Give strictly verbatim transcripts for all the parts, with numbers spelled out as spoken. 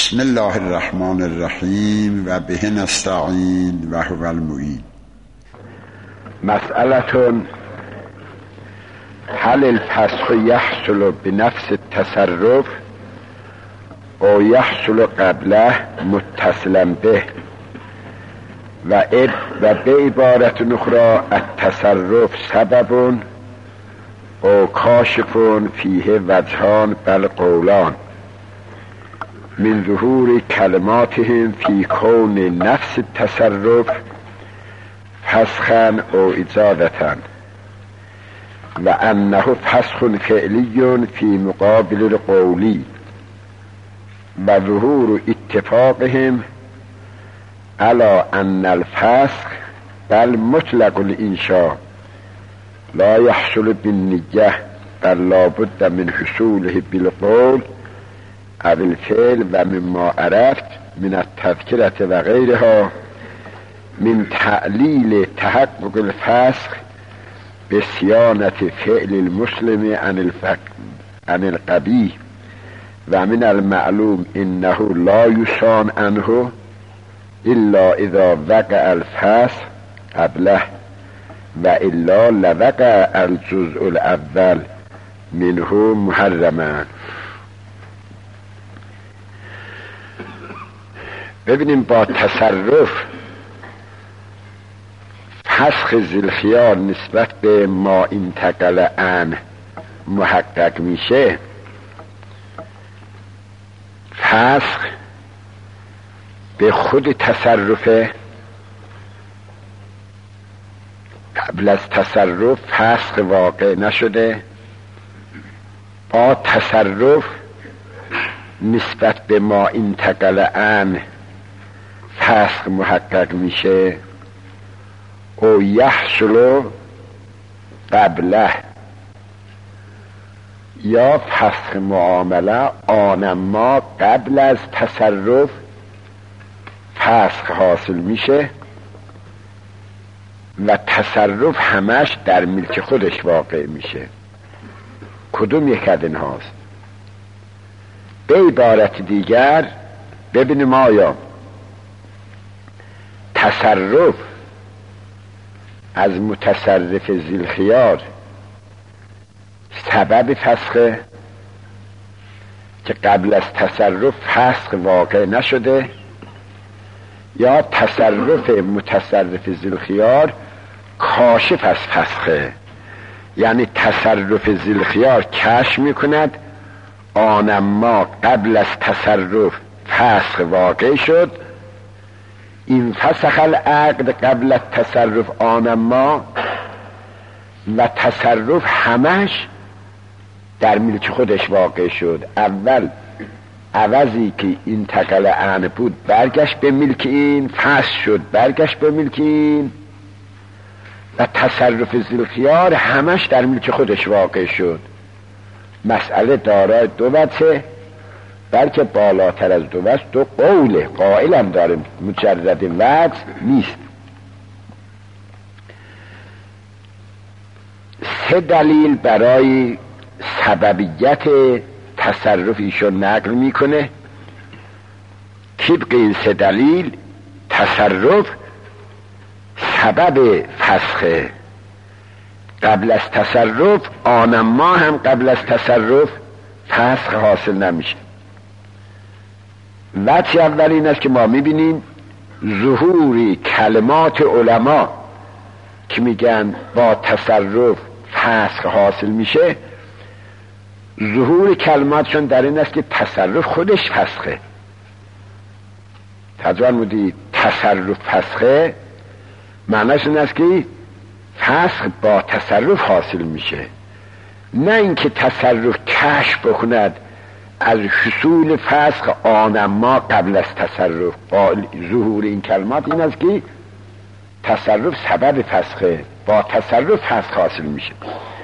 بسم الله الرحمن الرحیم و به نستعین و هو المعین. مسئله هل الفسخ یحصل بنفس التصرف او یحصل قبله متصلا به و اب و به عبارت اخرى التصرف سبب او کاشف فیه وجهان بل قولان من ظهور کلماتهم فی کون نفس التصرف فسخا او اجازتا و انه فسخ فعلی فی مقابل القولی و ظهور اتفاقهم علی ان الفسخ بل مطلق الانشاء لا يحصل بالنیه بل لابد من حصوله بالقول او الفعل و مما عرفت من التذکرة و غیرها من تعلیل تحقق الفسخ بصیانة فعل المسلم عن الفق عن القبیح و من المعلوم انه لا یصان عنه الا اذا وقع الفسخ قبله و الا لوقع الجزء الاول منه محرما. ببینیم با تصرف فسخ ذوالخیار نسبت به ما انتقل عن محقق میشه. فسخ به خود تصرفه، قبل از تصرف فسخ واقع نشده. با تصرف نسبت به ما انتقل عن فسخ محقق میشه. او یحصل قبله یا فسخ معامله آن ما قبل از تصرف فسخ حاصل میشه و تصرف همش در ملک خودش واقع میشه. کدوم یک از این هاست؟ به عبارت دیگر ببینیم آیا تصرف از متصرف ذوالخیار سبب فسخه که قبل از تصرف فسخ واقع نشده، یا تصرف متصرف ذوالخیار کاشف از فسخه، یعنی تصرف ذوالخیار کشف میکند آن ما قبل از تصرف فسخ واقع شد، این فسخ العقد قبل التصرف آن ما و تصرف همش در ملک خودش واقع شد. اول عوضی که این انتقل عن بود برگشت به ملک این، فسخ شد برگشت به ملک این و تصرف ذوالخیار همش در ملک خودش واقع شد. مسئله دارای دو وجه، بلکه بالاتر از دو وجه دو قوله، قائلم داریم، مجرد وجه نیست. سه دلیل برای سببیت تصرف ایشون نقل میکنه. طبق این سه دلیل تصرف سبب فسخه، قبل از تصرف آن ما هم قبل از تصرف فسخ حاصل نمیشه. وجه اول این است که ما میبینیم ظهوری کلمات علما که میگن با تصرف فسخ حاصل میشه، ظهور کلماتشون در این است که تصرف خودش فسخه. تجوان بودی تصرف فسخه معنیش این است که فسخ با تصرف حاصل میشه، نه اینکه تصرف کشف بکند از حصول فسخ آن ما قبل از تصرف. با ظهور این کلمات این است که تصرف سبب فسخه، با تصرف فسخ حاصل میشه.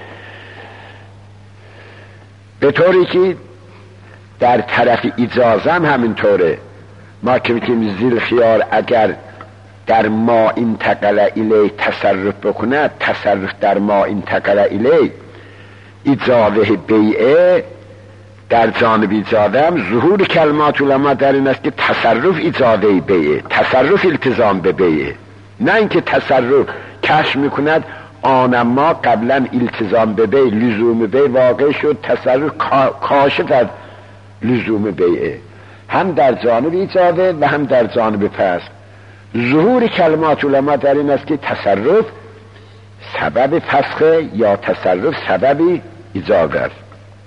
به طوری که در طرف اجازه هم همینطوره. ما که میگیم ذوالخیار اگر در ما انتقل الی تصرف بکند، تصرف در ما انتقل الی اجازه بیعه در جانب ایجاده هم ظهور کلمات علما در این است که تصرف ایجاده بیه، تصرف التزام به بیه، نه اینکه تصرف کشف میکند آن ما قبلا التزام به بی لزوم بی واقع شد، تصرف کاشف از لزوم بیه، هم در جانب ایجاده و هم در جانب فسخ. ظهور کلمات علما در این است که تصرف سبب فسخ یا تصرف سبب ایجاده است.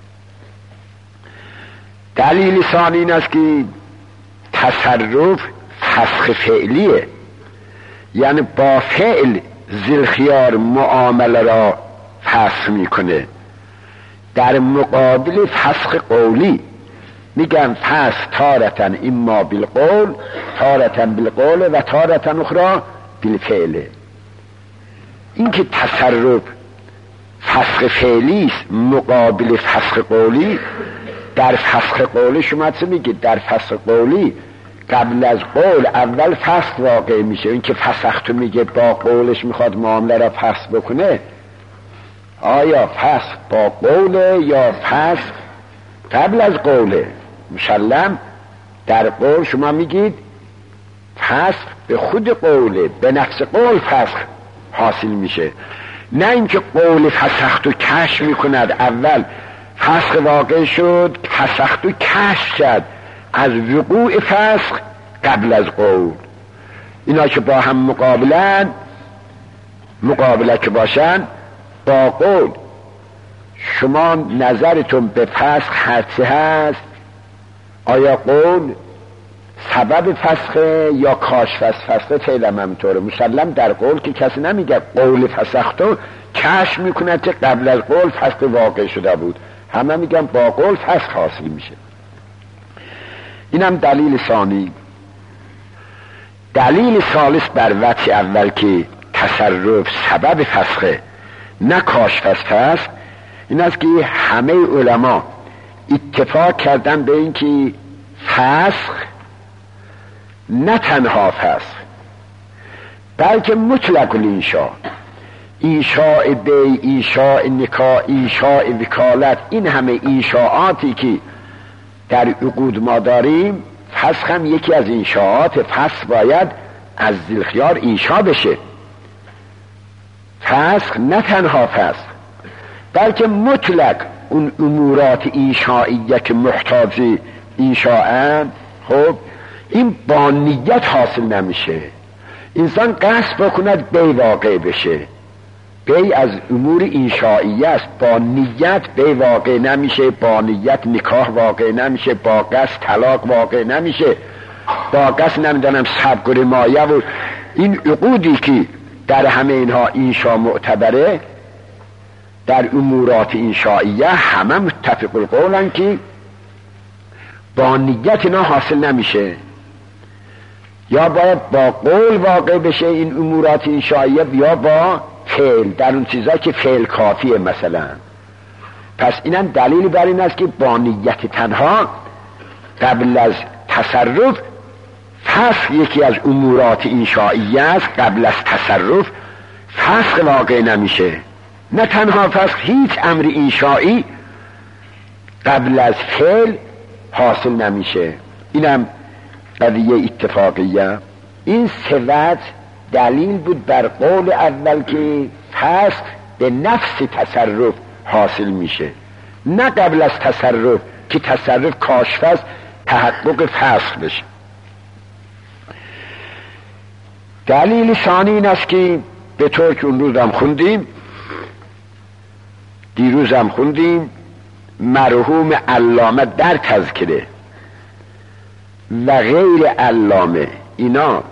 دلیل ثانی این است که تصرف فسخ فعلیه، یعنی با فعل ذوالخیار معامله را فسخ میکنه، در مقابل فسخ قولی. میگن فسخ تارتن اما بالقول، تارتن بالقول و تارتن اخرى بالفعل. این که تصرف فسخ فعلی است مقابل فسخ قولی، در فسخ قولی شما چه میگید؟ در فسخ قولی قبل از قول اول فسخ واقع میشه. این که فسختو میگه با قولش میخواد معامله را فسخ بکنه، آیا فسخ با قوله یا فسخ قبل از قوله؟ مسلم در قول شما میگید فسخ به خود قوله، به نفس قول فسخ حاصل میشه، نه اینکه قول فسختو کشف میکند اول فسخ واقع شد، فسختو کشف شد از وقوع فسخ قبل از قول. اینا که با هم مقابلن، مقابله که باشن با قول، شما نظرتون به فسخ هرچی هست، آیا قول سبب فسخه یا کاشف از فسخه؟ فعلا همینطوره. مسلم در قول که کسی نمیگه قول فسختو کشف میکنه که قبل از قول فسخ واقع شده بود، همه میگن با قول فسخ حاصل میشه. اینم دلیل ثانی. دلیل ثالث بر وجه اول که تصرف سبب فسخه نه کاشف از فسخ، این است که همه علما اتفاق کردن به این که فسخ نه تنها فسخ بلکه مطلق الانشاء، انشاء بی، انشاء نکاح، انشاء وکالت، این همه انشاءاتی که در عقود ما داریم، فسخ هم یکی از انشاءات. فسخ باید از ذوالخیار انشاء بشه. فسخ نه تنها فسخ بلکه مطلق اون امورات انشائیه که محتاج انشاء، خب این با نیت حاصل نمیشه. انسان قصد بکند بی واقع بشه، بی از امور انشائیه است، با نیت بی واقع نمیشه، با نیت نکاح واقع نمیشه، با قصد طلاق واقع نمیشه، با قصد نمیدانم سبق و رمایه و این عقودی که در همه اینها انشاء معتبره، در امورات انشائیه همه متفق القولن که با نیت اینا حاصل نمیشه، یا باید با قول واقع بشه این امورات انشائیه یا با فعل، در اون چیزا که فعل کافیه مثلا. پس اینم دلیل بر این است که با نیت تنها قبل از تصرف فسخ یکی از امورات انشائیه است، قبل از تصرف فسخ واقع نمیشه. نه تنها فسخ، هیچ امر انشائی قبل از فعل حاصل نمیشه. اینم قضیه اتفاقیه. این سه وجه دلیل بود بر قول اول که فسخ به نفس تصرف حاصل میشه، نه قبل از تصرف که تصرف کاشف است تحقق فسخ بشه. دلیل ثانی این است که به طور که اون روز هم خوندیم، دیروز هم خوندیم، مرحوم علامه در تذکره و غیر علامه اینا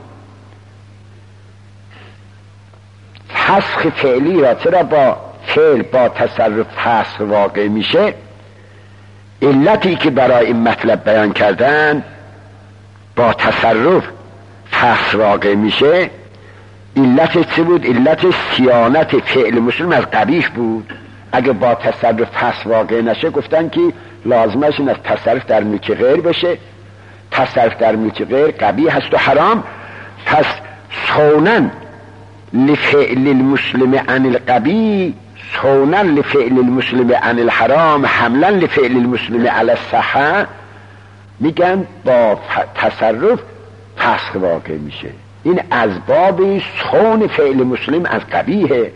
فسخ فعلی را چرا با فعل با تصرف فسخ واقع میشه، علتی که برای این مطلب بیان کردن با تصرف فسخ واقع میشه، علت چه بود؟ علت صیانت فعل مسلم از قبیح بود. اگه با تصرف فسخ واقع نشه گفتن که لازمش این از تصرف در ملک غیر بشه، تصرف در ملک غیر قبیح هست و حرام. پس صونن لفعل المسلم عن القبیح صونا لفعل المسلم عن الحرام حملا لفعل المسلم علی الصحه، میگن با تصرف فسخ واقع میشه. این از باب صون فعل مسلم از قبیحه.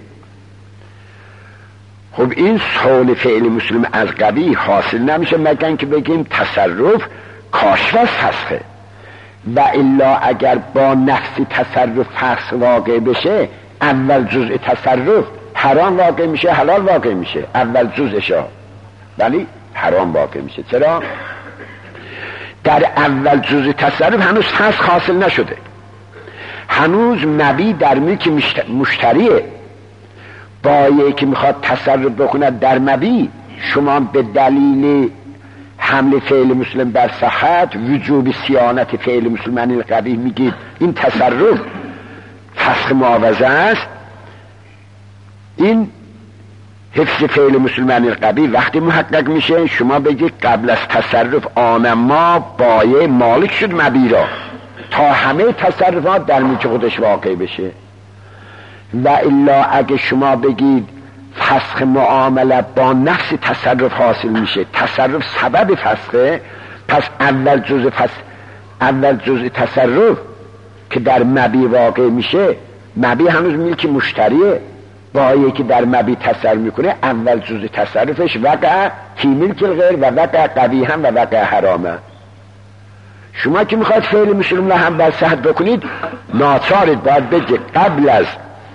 خب این صون فعل مسلم از قبیح حاصل نمیشه مگر که بگیم تصرف کاشف از فسخه، و الا اگر با نفس تصرف فسخ واقع بشه، اول جزء تصرف حرام واقع میشه، حلال واقع میشه، اول جزءشا، ولی حرام واقع میشه. چرا؟ در اول جزء تصرف هنوز فسخ حاصل نشده، هنوز مبی در ملک مشتریه. بایی که میخواد تصرف بکند در مبی، شما به دلیل حمل فعل مسلم بر صحت، وجوب صیانت فعل مسلم عن القبیح میگید این تصرف فسخ معاوضه است. این حفظ فعل مسلم عن القبیح وقتی محقق میشه، شما بگید قبل از تصرف آن ما بایع مالک شد مبی را تا همه تصرفات در ملک خودش واقع بشه. و الا اگه شما بگید فسخ معامله با نفس تصرف حاصل میشه، تصرف سبب فسخه، پس اول جزء فسخ، اول جزء تصرف که در مبی واقع میشه، مبی هنوز ملک مشتریه، بایی که در مبی تصرف میکنه اول جزء تصرفش وقع فی ملک الغیر و وقع قبیحا و وقع حرامه. شما که میخواد فعل مسلم را هم بر صحت بکنید، ناچارید باید بگید قبل از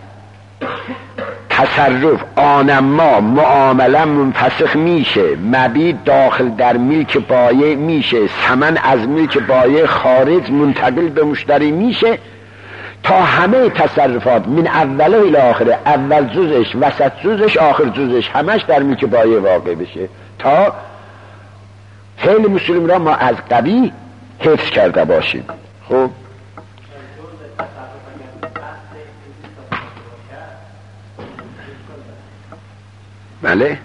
تصرف آن ما معامله منفسخ میشه، مبی داخل در ملک بایع میشه، ثمن از ملک بایع خارج منتقل به مشتری میشه، تا همه تصرفات من اوله الی آخره، اول جزش، وسط جزش، آخر جزش، همش در ملک بایع واقع بشه، تا فعل مسلم را ما از قبیح حفظ کرده باشیم. خب بله،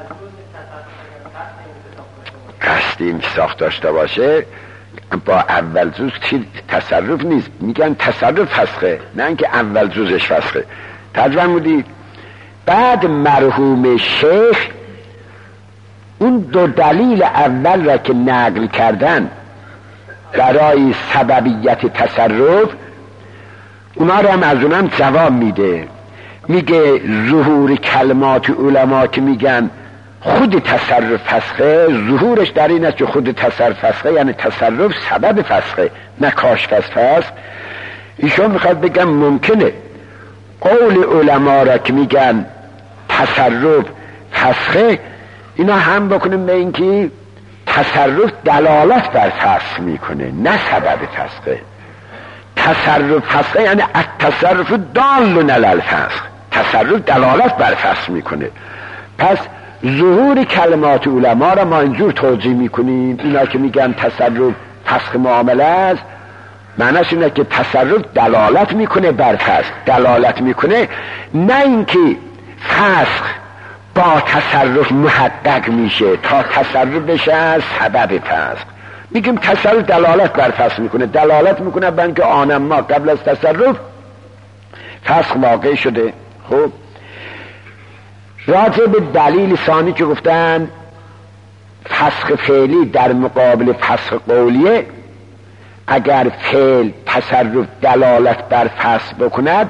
قصدی ساخت داشته باشه با اول جز تصرف نیست، میگن تصرف فسخه، نه اینکه اول جزش فسخه. ترجمه بودید. بعد مرحوم شیخ اون دو دلیل اول را که نقل کردن برای سببیت تصرف، اونا را هم از اونم جواب میده. میگه ظهور کلمات علما که میگن خود تصرف فسخه، ظهورش در این است که خود تصرف فسخه، یعنی تصرف سبب فسخه نه کاشف از فسخ. ایشون میخواد بگم ممکنه قول علما را که میگن تصرف فسخه، اینا هم بکنیم به اینکه تصرف دلالت بر فسخ میکنه نه سبب فسخه. تصرف فسخه یعنی التصرف دال علی الفسخ، تصرف دلالت بر فسخ میکنه. پس ظهور کلمات علما را ما اینجور توجیه میکنیم، اینا که میگن تصرف فسخ معامله است، معنیش اینه که تصرف دلالت میکنه بر فسخ، دلالت میکنه، نه اینکه فسخ با تصرف محقق میشه تا تصرف بشه سبب فسخ. میگیم تصرف دلالت بر فسخ میکنه، دلالت میکنه بر اینکه آنم ما قبل از تصرف فسخ واقع شده. خب راجع به دلیل ثانی که گفتن فسخ فعلی در مقابل فسخ قولیه، اگر فعل تصرف دلالت بر فسخ بکند،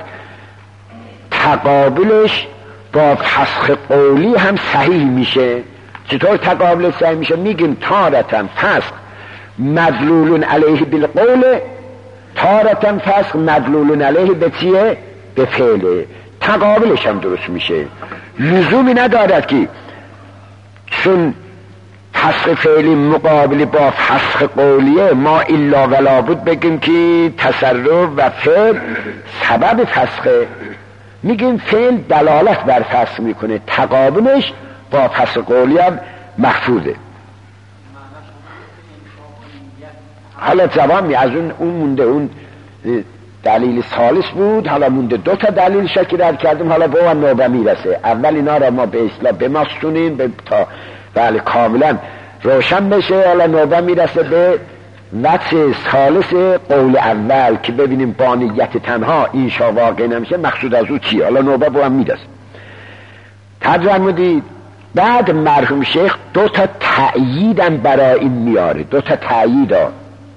تقابلش با فسخ قولی هم صحیح میشه. چطور تقابلش صحیح میشه؟ میگیم تارتن فسخ مدلول علیه بالقول، تارتن فسخ مدلول علیه به چیه؟ به فعله. تقابلش هم درست میشه، لزومی ندارد که چون فسخ فعلی مقابل با فسخ قولیه ما الا ولا بود بگیم که تصرف و فعل سبب فسخه. میگیم فعل دلالت بر فسخ میکنه، تقابلش با فسخ قولی هم محفوظه. حالا جواب می از اون اون مونده، اون دلیل ثالث بود، حالا مونده دو تا دلیل شکل کردیم، حالا به اون نوبه میرسه. اول اینا را ما به اصلاح بماستونیم به تا بله کاملا روشن بشه. حالا نوبه میرسه به وجه ثالث قول اول که ببینیم با نیت تنها اینشا واقع نمیشه، مقصود از او چیه. حالا نوبه به هم میرسه. توجه فرمودید. بعد مرحوم شیخ دو تا تأییدم برای این میاره، دو تا تأیید ها.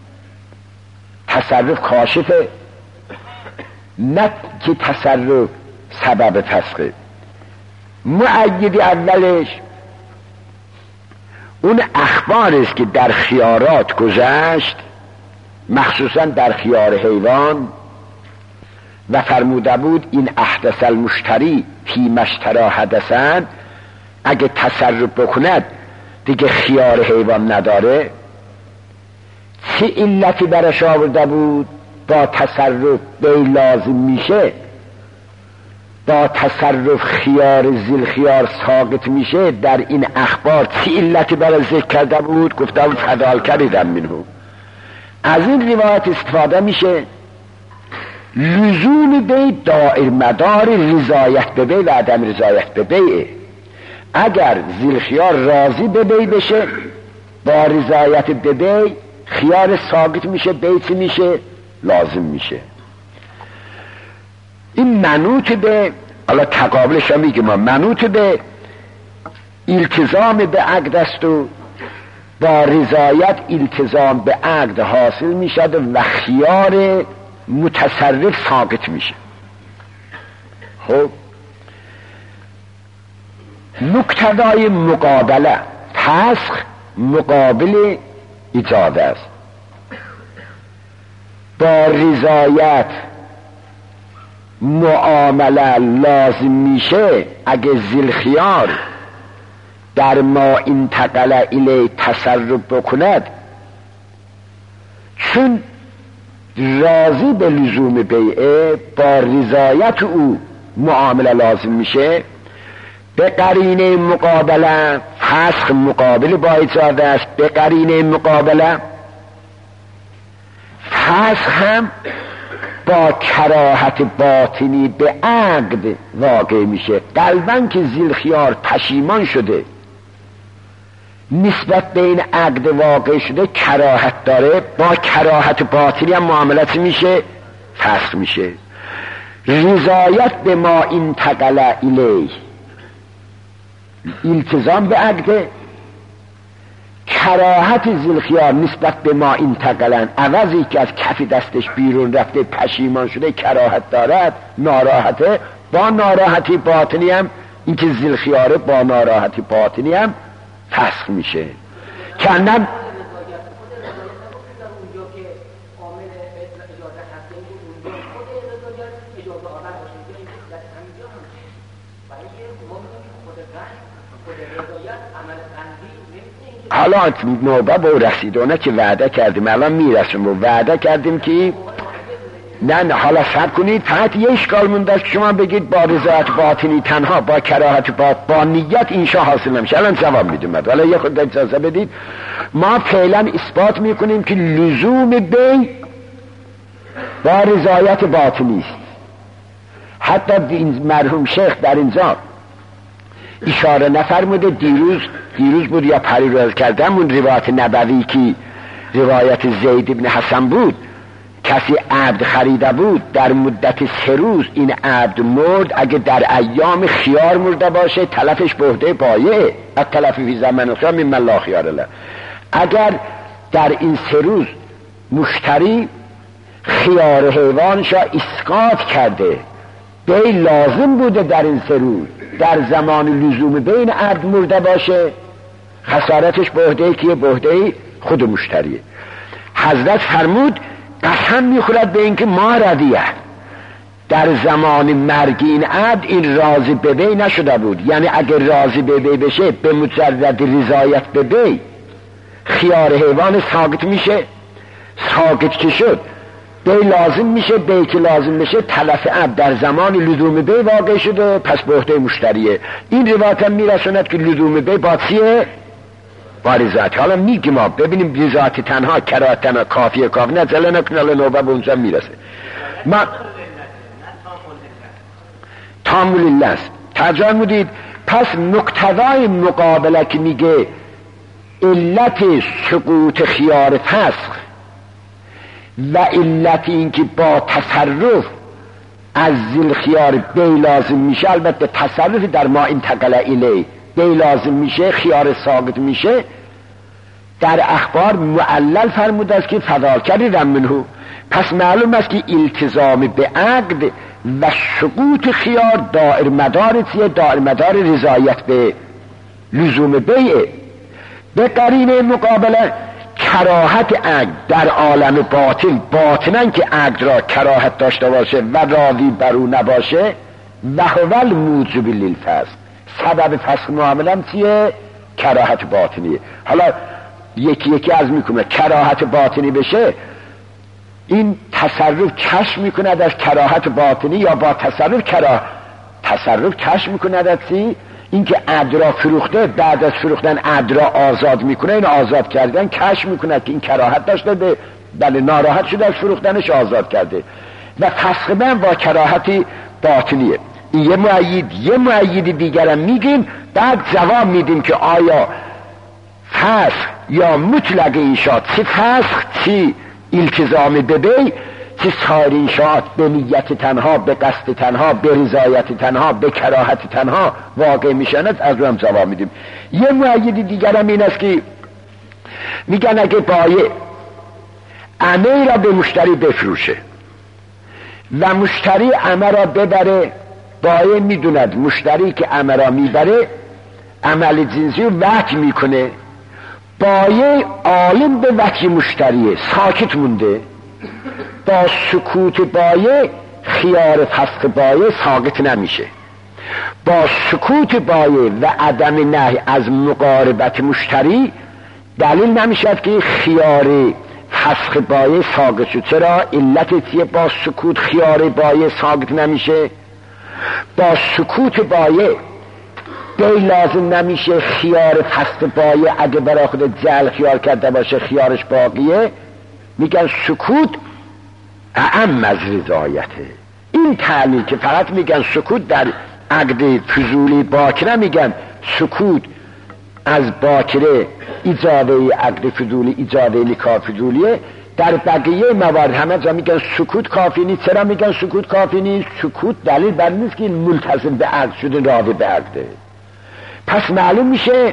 تصرف کاشفه، نه که تصرف سبب فسقه. مؤیدی اولش اون اخبار است که در خیارات گذشت، مخصوصا در خیار حیوان، و فرموده بود این احدث المشتری فی مشترا حدثن، اگه تصرف بکند دیگه خیار حیوان نداره. چه علتی برش آورده بود؟ با تصرف بی لازم میشه، با تصرف خیار زیل خیار ساقط میشه. در این اخبار چه علتی برای ذکر کرده بود؟ گفتم فدال کردم منو. از این روایت استفاده میشه لزوم بی دائر مدار رضایت به بی و عدم رضایت به بیه. اگر زیل خیار راضی به بی بشه، با رضایت به بی خیار ساقط میشه، بیت میشه، لازم میشه. این منوط به، حالا تقابلش هم میگه ما منوط به التزام به عقد است و با رضایت التزام به عقد حاصل میشد و خیار متصرف ساقط میشه. خب مقتضای مقابله، فسخ مقابل اجازه است. با رضایت معامله لازم میشه اگه ذیل خیار در ما انتقل الی تصرف بکند، چون راضی به لزوم بیعه، با رضایت او معامله لازم میشه. به قرینه مقابله، فسخ مقابل با اجازه است. به قرینه مقابله فسخ هم با کراهت باطنی به عقد واقع میشه. قلباً که ذیل خیار پشیمان شده، نسبت به این عقد واقع شده کراهت داره، با کراهت باطنی هم معاملت میشه، فسخ میشه. رضایت به ما انتقل الیه، التزام به عقد. کراهت ذیل خیار نسبت به ما انتقلن، عوضی که از کف دستش بیرون رفته پشیمان شده کراهت دارد، ناراحته، با ناراحتی باطنی هم این که ذیل خیاره با ناراحتی باطنی هم فسخ میشه. کنم حالا نوبه با رسیدونه که وعده کردیم، الان میرسیم و وعده کردیم که نه حالا صبر کنید. فقط یه اشکال مونده که شما بگید با رضایت باطنی تنها، با کراهت باطنی، با نیت اینشا حاصل نمیشه. الان جواب میدیم، ولی یه خود اجازه بدید. ما فعلا اثبات میکنیم که لزوم بی با رضایت باطنی است. حتی مرحوم شیخ در اینجا اشاره نفرموده. دیروز دیروز بود یا پریروز کردم اون روایت نبوی که روایت زید ابن حسن بود، کسی عبد خریده بود در مدت سه روز این عبد مرد، اگه در ایام خیار مرده باشه تلفش بهده بایه، از تلف فی زمن خیار من لا خیار له. اگر در این سه روز مشتری خیار حیوانشا اسقاط کرده، بی لازم بوده در این سه روز، در زمان لزوم بین عبد مرده باشه، خسارتش بهده کیه؟ بهده خود مشتریه. حضرت فرمود قسم میخورد به اینکه ما رضیه، در زمان مرگ این عبد این راضی به بی نشده بود. یعنی اگر راضی به بی بشه به مجرد رضایت به بی خیار حیوان ساقط میشه، ساقط که شد بی لازم میشه، بی که لازم بشه تلف عبد در زمان لزوم بی واقع شده، پس بهده مشتریه. این روایت هم میرسوند که لزوم بی باطیه با رضایت. حالا میگیم ما ببینیم رضایت تنها، کراهت تنها کافیه کافی نه، زله نکنه. حالا نوبه به اونجا میرسه. ما تامل الله است. ترجمه مودید. پس مقتضای مقابله که میگه علت سقوط خیار فسخ و علت این که با تصرف از ذیل خیار بی لازم میشه، البته تصرف در ما انتقل الیه بی لازم میشه، خیار ساقط میشه، در اخبار معلل فرموده است که فذاکری رمنه. پس معلوم است که التزام به عقد و سقوط خیار دائر مدار چیه؟ دائر مدار رضایت به لزوم بیعه. به قرینه مقابله کراهت عقد در عالم باطن، باطنن که عقد را کراهت داشته باشه و راضی بر او نباشه، و هو الموجب للفسخ، سبب فسخ معامله هم چیه؟ کراهت باطنیه. حالا یکی یکی از میکنه کراهت باطنی بشه، این تصرف کشف میکند از کراهت باطنی یا با تصرف کراه تصرف کشف میکند از چی؟ اینکه عقد را فروخته، بعد از فروختن عقد را آزاد میکنه، این آزاد کردن کشف میکند که این کراهت داشته، به بله ناراحت شده از فروختنش آزاد کرده، و فسخ من با کراهتی باطنیه. این یه مؤید. یه مؤید دیگرم میگیم، بعد جواب میدیم که آیا فسخ یا مطلق انشاء، چی فسخ چی التزام به بی، چی سایر انشاءات به نیت تنها، به قصد تنها، به رضایت تنها، به کراهت تنها واقع میشند، از رو هم جواب میدیم. یه مؤید دیگرم این است که میگن اگه بایع عمه را به مشتری بفروشه و مشتری عمه را ببره، بایع میدوند مشتری که عمه را میبره عمل جنسی رو وحی میکنه، بایع عالم به وحی مشتریه، ساکت مونده، با سکوت بایع خیار فسخ بایع ساقط نمیشه. با سکوت بایع و عدم نهی از مقاربت مشتری دلیل نمیشد که خیار فسخ بایع ساقط شد. چرا؟ علت چیه با سکوت خیار بایع ساقط نمیشه؟ با سکوت بایع بی لازم نمیشه خیار فسخ بایع اگه برای خود جعل خیار کرده باشه خیارش باقیه. میگن سکوت اعم از رضایته. این تعلیل که فقط میگن سکوت در عقد فضولی باکره، میگن سکوت از باکره ایجاده عقد فضولی، ایجاده نکاح فضولیه. در بقیه موارد همه جا میگن سکوت کافی نیست. چرا میگن سکوت کافی نیست؟ سکوت دلیل بر نیست که این ملتزم به عقد شده، راضی به عقده. پس معلوم میشه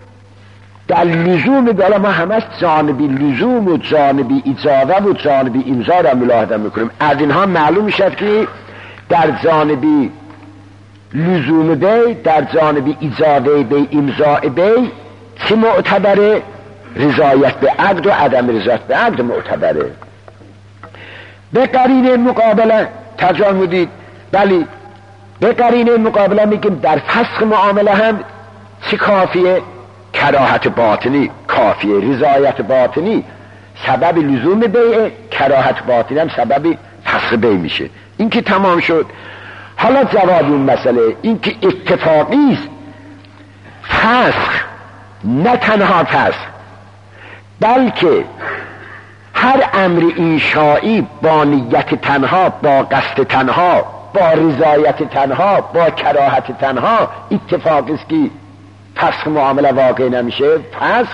در لزوم بالا ما همه جانبی لزوم و جانبی اجازه و جانبی امضا را ملاحظه میکنیم. از اینها معلوم میشه که در جانبی لزوم بی، در جانبی اجازه بی، امضا بی چه معتبره؟ رضایت به عقد و عدم رضایت به عقد معتبره. به قرینه مقابله تجامدید، بلی به قرینه مقابله میگیم در فسخ معامله هم چه کافیه؟ کراهت باطنی کافیه. رضایت باطنی سبب لزوم بیعه، کراهت باطنی هم سبب فسخ بیع میشه. این که تمام شد. حالا جواب این مسئله این که اتفاقی است فسخ، نه تنها فسخ بلکه هر امر انشائی با نیت تنها، با قصد تنها، با رضایت تنها، با کراهت تنها اتفاقی است که فسخ معامله واقع نمیشه. فسخ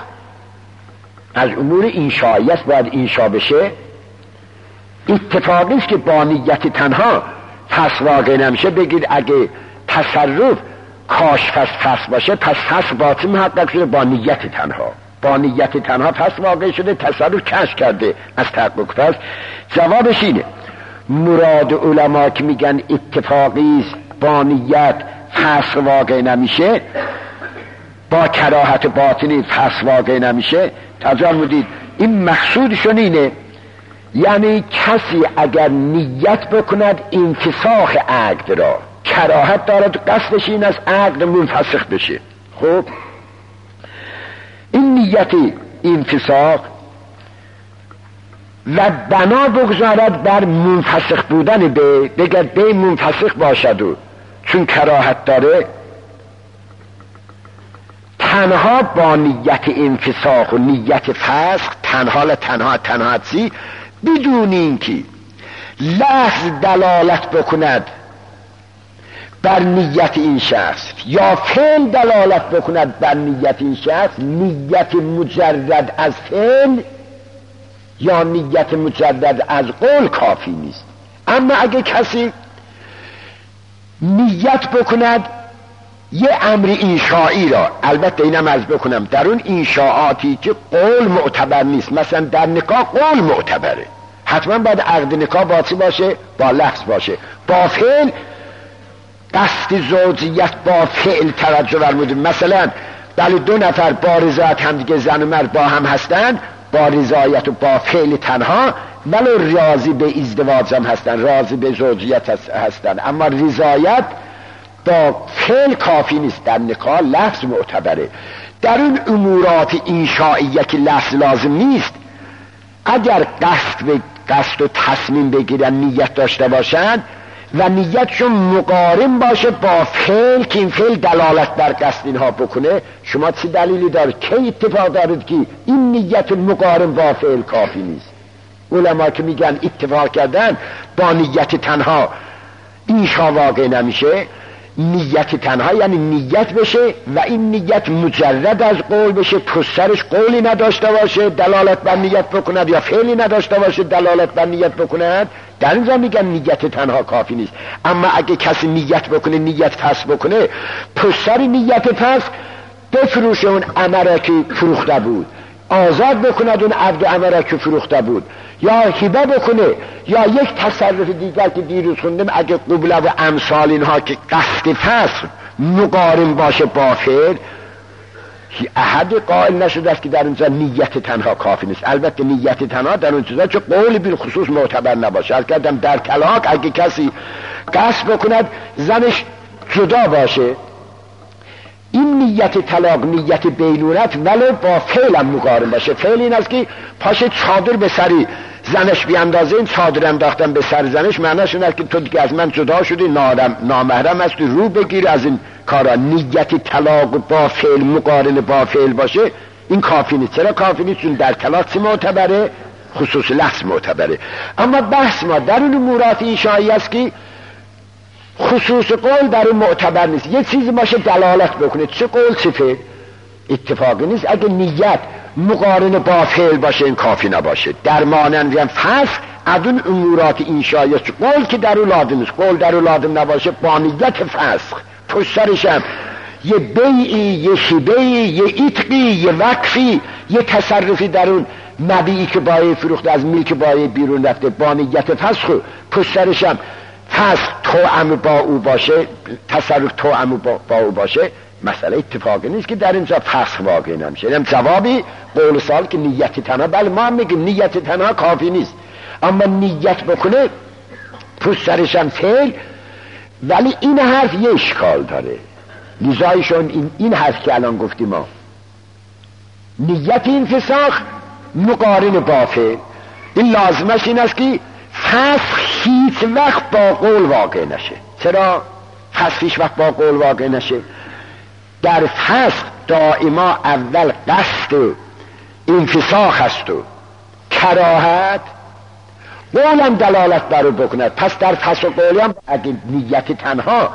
از امور انشائی است، باید انشا بشه. اتفاقی است که با نیت تنها فسخ واقع نمیشه. بگید اگه تصرف کاشف از فسخ باشه، پس فسخ باطن محقق شده با نیت تنها. با نیت تنها فسخ واقع شده، تصرف کشف کرده از تحقق فسخ. جوابش اینه مراد علما که میگن اتفاقی است با نیت فسخ واقع نمیشه، با کراهت باطنی فسخ واقع نمیشه. تجربه دید این مقصودشون اینه، یعنی کسی اگر نیت بکند انفساخ عقد را، کراهت دارد، قصدش این از عقد منفسخ بشه، خب این نیت انفساخ و بنا بگذارد بر منفسخ بودن به، بگرد به منفسخ باشد و چون کراهت داره تنها با نیت انفساخ و نیت فسخ تنها لتنها تنها چی بدون اینکه لفظ دلالت بکند بر نیت این شخص یا فعل دلالت بکند بر نیت این شخص، نیت مجرد از فعل یا نیت مجرد از قول کافی نیست. اما اگه کسی نیت بکند یه امر انشائی را، البته اینم عرض بکنم در اون انشاءاتی که قول معتبر نیست، مثلا در نکاح قول معتبره، حتما باید عقد نکاح باطل باشه، با لفظ باشه، با فعل قصد زوجیت با فعل توجه فرمودیم. مثلا بله دو نفر با رضایت هم دیگه زن و مرد با هم هستن، با رضایت و با فعل تنها، ولو راضی به ازدواج هم هستن، راضی به زوجیت هستن، اما رضایت با فعل کافی نیست. در نکاح لفظ معتبره. در اون امورات انشائیه که لفظ لازم نیست، اگر قصد به قصد و تصمیم بگیرن، نیت داشته باشن و نیتشون مقارن باشه با فعل که این فعل دلالت بر قصد اینها بکنه، شما چه دلیلی دارید که اتفاق دارید که این نیت مقارن با فعل کافی نیست؟ علما که میگن اتفاق کردن با نیت تنها اینشا واقع نمیشه، نیت تنها یعنی نیت بشه و این نیت مجرد از قول بشه، پسرش قولی نداشته باشه دلالت بر نیت بکند یا فعلی نداشته باشه دلالت بر نیت بکند، در اینجا میگن نیت تنها کافی نیست. اما اگه کسی نیت بکنه، نیت فسخ بکنه، پسر نیت فسخ بفروشه اون امره که فروخته بود، آزاد بکند اون عبد امره که فروخته بود، یا هبه بکنه، یا یک تصرف دیگر که دیروز خوندیم، اگه قبله و امثال اینها که قصد فسخ مقارن باشه با فعل، احد قائل نشده است که در اونجا نیت تنها کافی نیست. البته نیت تنها در اون چیزا که قول بالخصوص معتبر نباشه. از کردم در طلاق اگه کسی قصد بکند زنش جدا باشه، این نیت طلاق نیت بینونت ولو با فعل هم مقارن باشه. فعل این است که پاشه چادر به سری زنش بیاندازه، این چادر انداختن به سر زنش معناش اینه که تو دیگه از من جدا شدی، نامحرم است، رو بگیر از این کارا. نیت طلاق با فعل مقارن با فعل باشه، این کافی نیست. چرا کافی نیست؟ چون در طلاق چه معتبره؟ خصوص لفظ معتبره. اما بحث ما در اون امورات انشائی است که خصوص قول در اون معتبر نیست. یه چیزی باشه دلالت بکنه، چه قول چه فعل، اتفاقی نیست. اگه نیت مقارن با فعل باشه این کافی نباشه. در مانند فسخ ادون امورات انشائی است، قول که در اون لازم نیست. قول در اون لازم نباشه با نیت فسخ، پشترش هم یه بیعی، یه هبه‌ای، یه عتقی، یه وقفی، یه تصرفی در اون مبیعی که بایع فروخته از ملک بایع بیرون رفته، با نیت فسخ، پشترش هم فسخ توأم با او باشه، تصرف توأم با, با او باشه، مسئله اتفاقی نیست که در اینجا فسخ واقع نمیشه. اینم جوابی قول سال که نیت تنها، بله ما هم میگیم نیت تنها کافی نیست، اما نیت بکنه پشترش هم فعل. ولی این حرف یه اشکال داره، لذایشون این, این حرف که الان گفتیم ما، نیت این فساخ مقارن با فعل، این لازمش این است که فسخ هیچ وقت با قول واقع نشه. چرا فسخ هیچ وقت با قول واقع نشه؟ در فسخ دائما اول قصد و انفساخ است و کراهت، قولم دلالت بر او بکند. پس در فسخ قولی هم اگه نیت تنها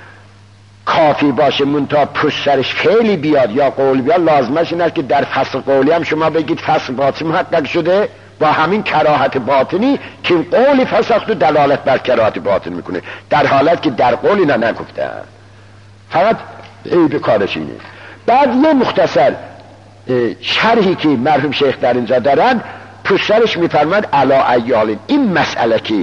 کافی باشه منتها پشت سرش فعلی بیاد یا قول بیاد، لازمش این است که در فسخ قولی هم شما بگید فسخ باطنی محقق شده با همین کراهت باطنی که قولی فسخ رو دلالت بر کراهت باطن میکنه، در حالت که در قولی نه نگفته، فقط عیب کارش اینه. بعد یه مختصر شرحی که مرحوم شیخ در اینجا دارن، پشترش میفرماد علا ایال، این مسئله که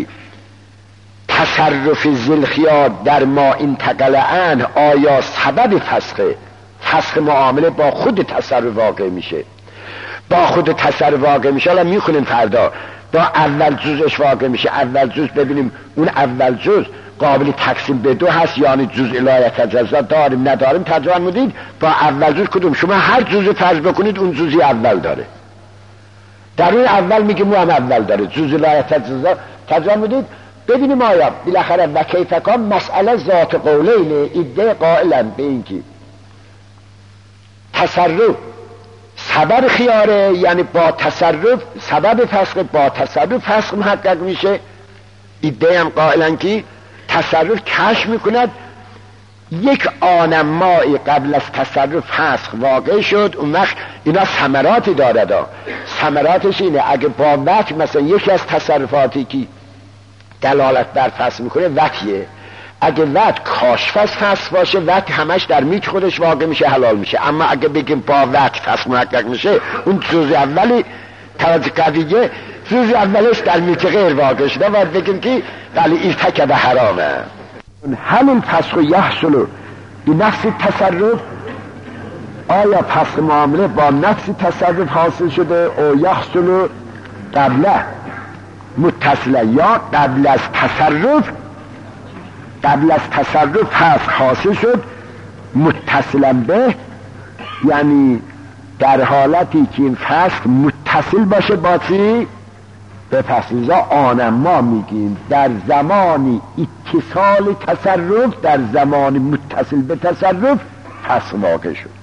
تصرف ذوالخیار در ما انتقل عنه آیا سبب فسخ فسخ معامله با خود تصرف واقع میشه، با خود تصرف واقع میشه. الان میخونیم فردا با اول جزش واقع میشه. اول جز ببینیم اون اول جز قابل تقسیم به دو هست، یعنی جزء لا یتجزا داریم نداریم. ترجمه میدید با اول جز کدوم؟ شما هر جزء فرض بکنید اون جزئی اول داره، در اون اول میگیم اون هم اول داره، جزء لا یتجزا. ترجمه میدید ببینیم آیا بالاخره و کیفکان مسئله ذات قولینه. ایده قائلن به اینکه تصرف سبب خیاره، یعنی با تصرف سبب فسخ، با تصرف فسخ محقق میشه. ایده هم قائلن که تصرف کشف میکند یک آنمایی قبل از تصرف فسخ واقع شد، اون وقت اینا ثمراتی داره. دا ثمراتش اینه اگه با وقت مثلا یکی از تصرفاتی که دلالت بر فسخ میکنه وقیه، اگه وقت کاشفست فسخ باشه وقت همش در میک خودش واقع میشه حلال میشه. اما اگه بگیم با وقت فسخ محقق میشه اون جز اولی توجه قضیه جز اولش در میک غیر واقع شده باید بگیم که ولی ارتکب حرامه. هل الفسخ یحصل بنفس تصرف، آیا فسخ معامله با نفس تصرف حاصل شده او یحصل قبله متصله، یا قبل از تصرف قبل از تصرف فسخ حاصل شد متصلا به، یعنی در حالتی که این فسخ متصل باشه با چی؟ به فسخ. آن ما میگیم در زمانی اتصال تصرف، در زمان متصل به تصرف فسخ واقع شد.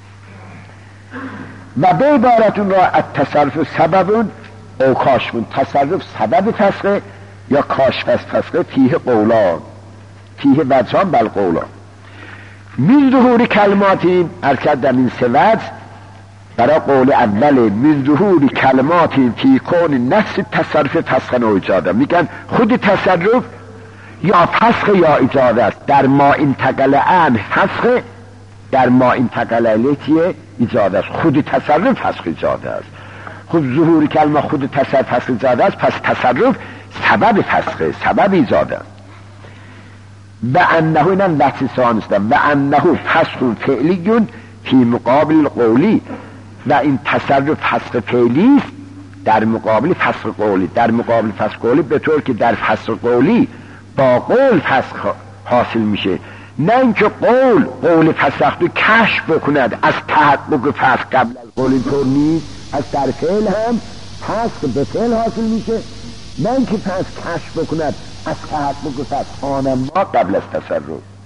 و به عبارتون را التصرف سبب او کاشفون، تصرف سبب فسخ یا کاشف از فسخ فیه قولان فیه وجهان بل قولان. من ظهور کلماتی ارکد در این سه وجه برای قول اوله من ظهور کلماتی فی کون نفس تصرف فسخ و ایجاده، میگن خود تصرف یا فسخ یا ایجاده است. در ما انتقل عن فسخ، در ما انتقل الیه ایجاده است. خود تصرف فسخ ایجاده است. خود ظهور کلمه خود تصرف فسخ ایجاده است، پس تصرف سبب فسخ، سبب ایجاده است. و انه اینم وقتی سانستم و انه فسخ فعلیون فی مقابل قولی، و این تصرف فسخ فعلی است در مقابل فسخ قولی. در مقابل فسخ قولی به طور که در فسخ قولی با قول فسخ حاصل میشه، نه اینکه قول قول فسخ رو کشف بکند از تحقق فسخ قبل از قول. اینطور نیست، از در فعل هم فسخ به فعل حاصل میشه، نه اینکه فسخ کشف بکند از تحقق فسخ آن ما قبل از تصرف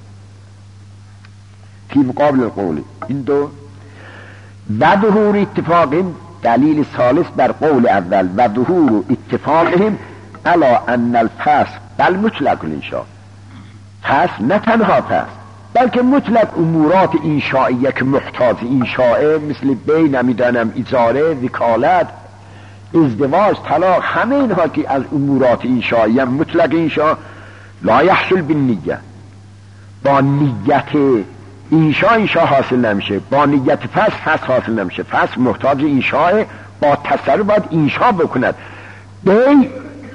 فی مقابل قولی. این دو و ظهور اتفاقهم دلیل ثالث بر قول اول و ظهور اتفاقهم علی ان الفسخ بل مطلق الانشاء، پس نه تنها پس بلکه مطلق امورات انشائیه که محتاج انشاءه مثل بی نمیدانم اجاره وکالت ازدواج طلاق، همه اینها که از امورات انشائیه مطلق انشاء لا یحصل بالنیه، با نیت انشاء انشاء حاصل نمیشه، با نیت فسخ فسخ حاصل نمیشه. فسخ محتاج انشاء، با تصرف باید انشاء بکند. بی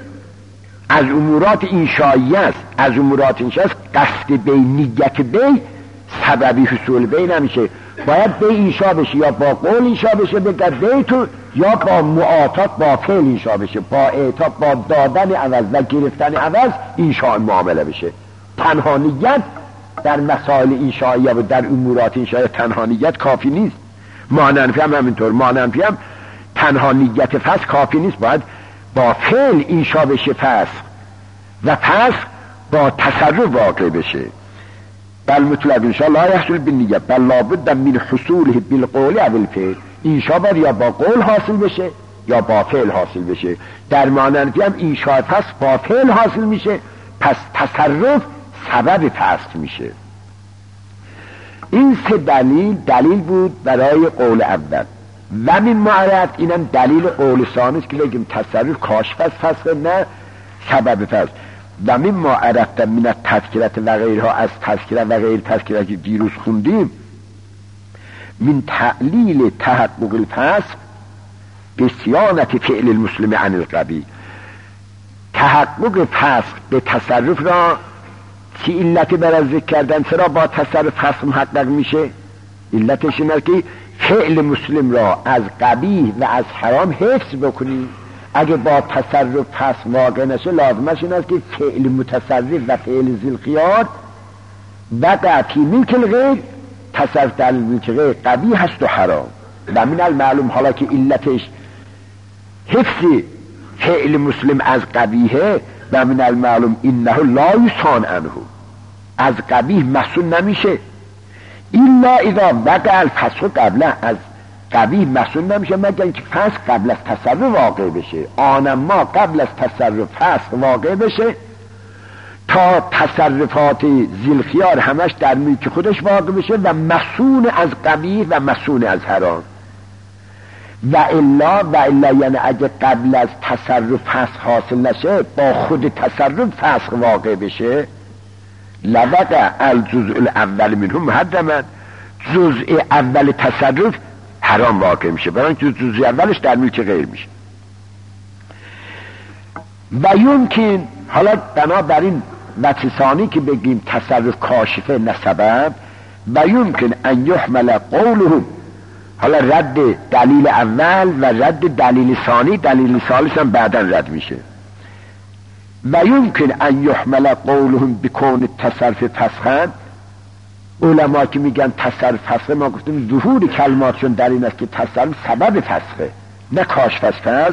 از امورات انشایی است، از امورات انشایی است. قصد بی نیت بی سببی حصول بی نمیشه، باید بی انشا بشه، یا با قول انشا بشه بگه بیتو، یا با معاطات با فعل انشا بشه، با اعطا با دادن عوض و گرفتن عوض انشاء معامله بشه. تنها نیت در مسائل انشایی و در امورات انشایی تنها نیت کافی نیست. ماننفی هم همینطور، ماننفی هم تنها نیت فسخ کافی نیست، باید با فعل انشا بشه فسخ و فسخ با تصرف واقع بشه. بل مطلق انشا لا یحصل بالنیه بل لابد من حصوله بالقول او الفعل، انشا باید یا با قول حاصل بشه یا با فعل حاصل بشه. در ماننفی هم انشا فسخ با فعل حاصل میشه، پس تصرف سبب فسخ میشه. این سه دلیل دلیل بود برای قول اول. و من معرفت اینم دلیل قول ثانی که بگیم تصرف کاشف از فسخ نه سبب فسخ. و من معرفت من تذکرت و غیرها، از تذکرت و غیر تذکرت که دیروز خوندیم، من تعلیل تحقق الفسخ به صیانت فعل المسلم عن القبیح. تحقق فسخ به تصرف را چی علت برای ذکر کردن؟ چرا با تصرف فسخ محقق میشه؟ علتش اینه که فعل مسلم را از قبیح و از حرام حفظ بکنی. اگه با تصرف فسخ واقع نشه لازمش این است که فعل متصرف و فعل ذی الخیار وقع فی ملک الغیر، تصرف در ملک غیر قبیح هست و حرام. و من المعلوم حالا که علتش حفظ فعل مسلم از قبیحه، و من المعلوم انه لا یصان عنه، از قبیح محسون نمیشه الا اذا وقع الفسخ قبله، از قبیح محسون نمیشه مگر اینکه فسخ قبل از تصرف واقع بشه. آن ما قبل از تصرف فسخ واقع بشه تا تصرفات ذی الخیار همش در ملک خودش واقع بشه و محسون از قبیح و محسون از حرام. و الا و الا یعنی اگه قبل از تصرف فسخ حاصل نشه با خود تصرف فسخ واقع بشه، لوقع الجزء الاول منهم محرما، جزء اول تصرف حرام واقع میشه، برای اینکه جزء اولش در ملک غیر میشه. و یمکن، حالا بنابراین وجه ثانی که بگیم تصرف کاشفه نه سبب، و یمکن ان یحمل قولهم، حالا رد دلیل اول و رد دلیل ثانی، دلیل ثالث هم بعدا رد میشه. و یمکن ان یحمل قولهم بکون تصرف فسخا، علما که میگن تصرف فسخه، ما گفتیم ظهور کلماتشون در این است که تصرف سبب فسخه نه کاشف از فسخ.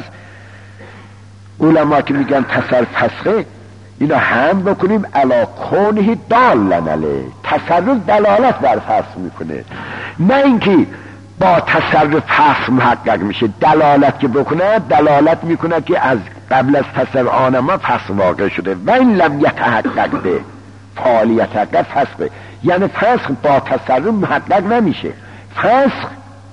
علما که میگن تصرف فسخه، اینا هم بکنیم علا کونه دالن علیه، تصرف دلالت بر فسخ میکنه، نه اینکه با تصرف فسخ محقق میشه. دلالت که بکنه دلالت میکنه که از قبل از تصرف آنما فسخ واقع شده. و این لم یتحقق به فعالیت حقق فسخه، یعنی فسخ با تصرف محقق نمیشه، فسخ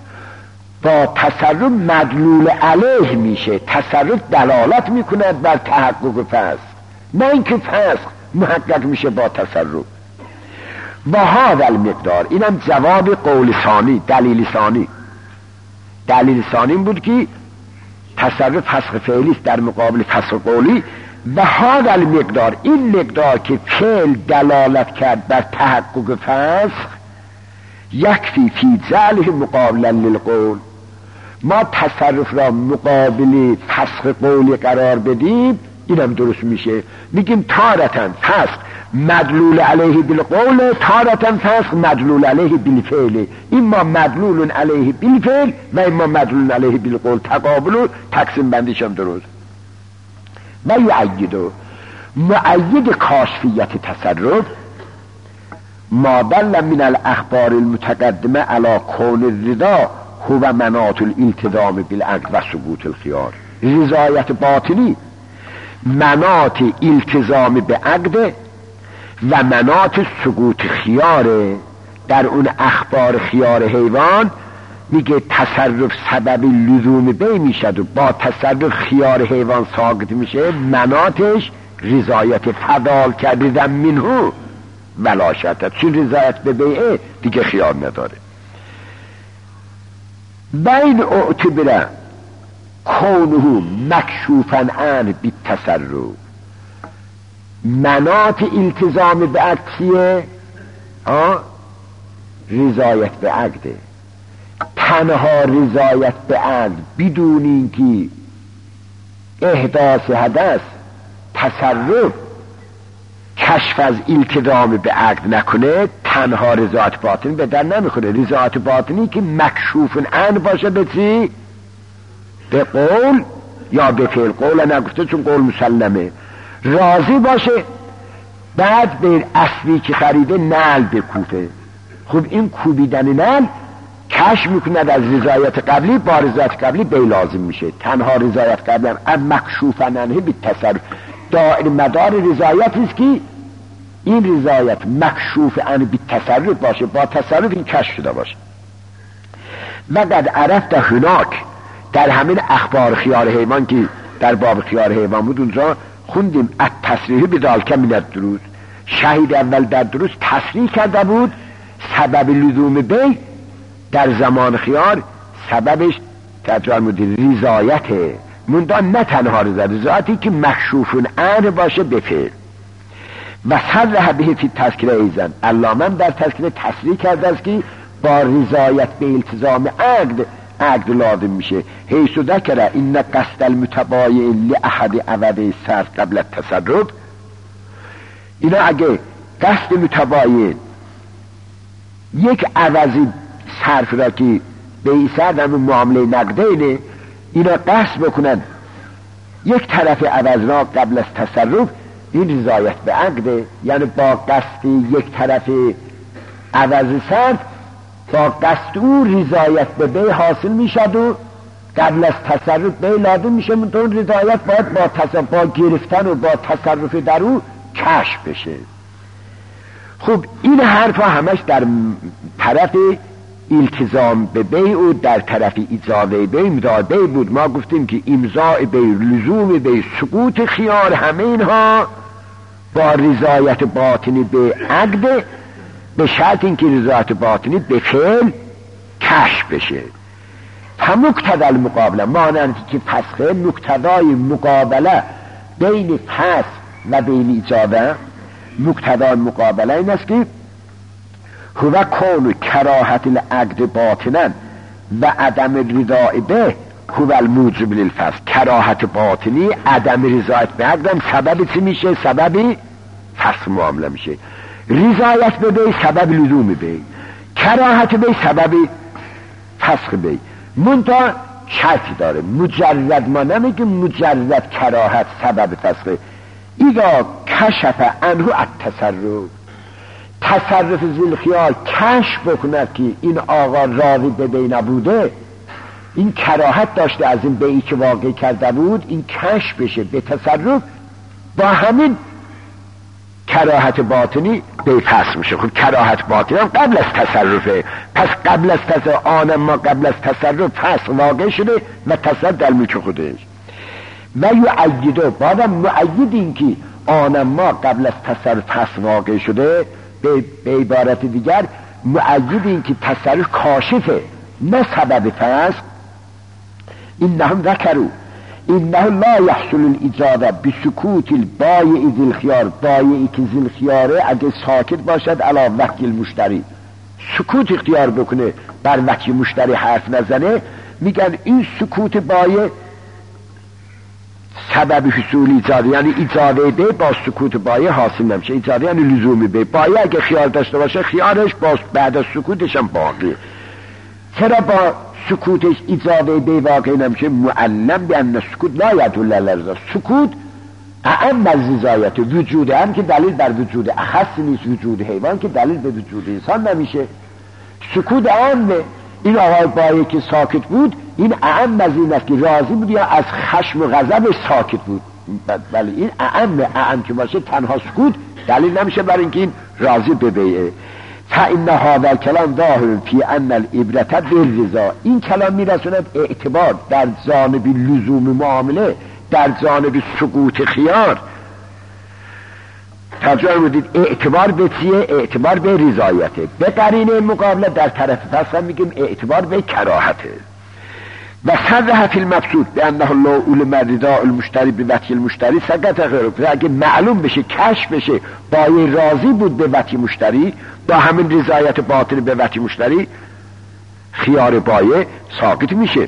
با تصرف مدلول علیه میشه. تصرف دلالت میکنه بر تحقق فسخ، نه اینکه فسخ محقق میشه با تصرف. و هذا المقدار، اینم جواب قول ثانی، دلیل ثانی. دلیل ثانی این بود که تصرف فسخ فعلی است در مقابل فسخ قولی. و هذا المقدار، این مقدار که فعل دلالت کرد بر تحقق فسخ، یکفی فی جعله مقابلا للقول، ما تصرف را مقابل فسخ قولی قرار بدیم، اینم درست میشه. میگیم تارتن فسخ مدلول علیه بالقول، تارتن فسخ مدلول علیه بالفعل. این ما مدلول علیه بالفعل و این ما مدلول علیه بالقول، تقابل و تقسیم بندیش هم درست. و یعیدو، معید کاشفیت تصرف ما دل من الاخبار المتقدمه علی کون الرضا هو مناط الالتزام بالعقد و ثبوت الخیار. رضایت باطنی مناط التزام به عقد و مناط سقوط خیاره. در اون اخبار خیار حیوان میگه تصرف سبب لزوم بی میشد و با تصرف خیار حیوان ساقط میشه، مناطش رضایت فضال کردن منهو ولا شرطت، چون رضایت به بیعه دیگه خیار نداره. بین اعتبره کونه مکشوفن عن بی تصرف، مناط التزام به عقدیه رضایت به عقده. تنها رضایت به عقد بدون اینکه احداث حدث تصرف کشف از التزام به عقد نکنه، تنها رضایت باطنی به در نمیخوره. رضایت باطنی که مکشوف عن باشه به چی؟ به قول یا به فعل. قول نگفته چون قول مسلمه. راضی باشه بعد به اصلی که خریده نعل بکوفه. خب این کوبیدن نعل کشف میکند از رضایت قبلی، با رضایت قبلی بی لازم میشه. تنها رضایت قبلی هم از مکشوف عنه بی تصرف، دائر مدار رضایت است که این رضایت مکشوف عنه بی تصرف باشه، با تصرف این کشف شده باشه. و قد عرفت هناک، در همین اخبار خیار حیوان که در باب خیار حیوان بود اونجا خوندیم از تصریح بدالک من الدروس. شهید اول در دروس تصریح کرده بود سبب لزوم بی در زمان خیار سببش تجار مدیر رضایته، موندان نه تنها رضایت، رضایتی که مکشوفون عنه باشه بفعل. و صرح به فی تذکره ایزن، علامه در تذکره تصریح کرده است که با رضایت به التزام عقد عقد لازم میشه. حیث ذکر این قصد المتبایع لاحد عوض صرف قبل التصرف، اینا اگه قصد متبایع یک عوضی صرف را که به ایساد همون معامله نقدینه، اینا قصد بکنن یک طرف عوض را قبل از تصرف، این رضایت به عقده. یعنی با قصد یک طرف عوض صرف با قصد او رضایت به بی حاصل میشد و قبل از تصرف بی لازم میشه. منطور رضایت باید با تصرف، با گرفتن و با تصرف در او کشف بشه. خب این حرف ها همش در طرف التزام به بی و در طرف اجازه بی امضا بی بود. ما گفتیم که امضا بی، لزوم بی، سقوط خیار، همه اینها با رضایت باطنی به عقد، به شرط اینکه رضایت باطنی به فعل کشف بشه. فمقتضی المقابله، مانند که فسخه مقتضای مقابله بین فسخ و بین اجازه، مقتضای مقابله این است که هو کون کراهت العقد باطنا و عدم رضای به هو الموجب للفسخ. کراهت باطنی، عدم رضایت به عقدم سبب چی میشه؟ سبب فسخ معامله میشه. رضایت به بی سبب لزوم بی، کراهت بی سبب فسخ بی. منتها شرطی داره، مجرد ما نمیگه مجرد کراهت سبب فسخ. اذا کشف عنه التصرف، تصرف ذوالخیار کشف بکند که این آقا راضی به بی نبوده، این کراهت داشته از این بیعی که واقع کرده بود، این کشف بشه به تصرف، با همین کراهت باطنی به فسخ میشه. خب کراهت باطنی هم قبل از تصرفه، پس قبل از تصرف آن ما قبل از تصرف فسخ واقع شده و تصرف در ملک خودش. و یعیده، بعدم معید این که آن ما قبل از تصرف فسخ واقع شده، به, به عبارت دیگر معید این که تصرف کاشفه نه سبب فسخ. اینهم ذکروا انه لا يحصل الاجازه بسکوت البایع ذی الخیار، بایعی که ذی الخیاره اگه ساکت باشد علی وکیل مشتری، سکوت اختیار بکنه بر وکیل مشتری حرف نزنه، میگن این سکوت بایع سبب حصول اجازه، یعنی اجازه به با سکوت بایع حاصل نمیشه. اجازه یعنی لزومی به، بایع اگه خیار داشته باشه خیارش با بعد از سکوتش هم باقی. چرا با سکوتش اجازه به واقع نمیشه؟ معلم به ان سکوت لا یدل علی الرضا، سکوت اعم از رضایت، وجود هم که دلیل بر وجود اخص نیست، وجود حیوان که دلیل به وجود انسان نمیشه. سکوت اعمه. این آقای بایعی که ساکت بود این اعم از این است که راضی بود یا از خشم و غضبش ساکت بود، ولی این اعم اعم که باشه تنها سکوت دلیل نمیشه برای اینکه این راضی به بیعه. فإن هذا الكلام ظاهر فی ان العبرة بالرضا، این کلام میرسوند اعتبار در جانب لزوم معامله، در جانب سقوط خیار. ترجمه بودید اعتبار به چیه؟ اعتبار به رضایته. به قرینه مقابله در طرف فسخ میگیم اعتبار به کراهته. و صرح فی المبسوط بانه لا علم رضا المشتری به وکیل المشتری سقط غیره. اگه معلوم بشه کشف بشه بایع راضی بود به وکیل مشتری، با همین رضایت باطن به وکیل مشتری خیار بایع ساقط میشه.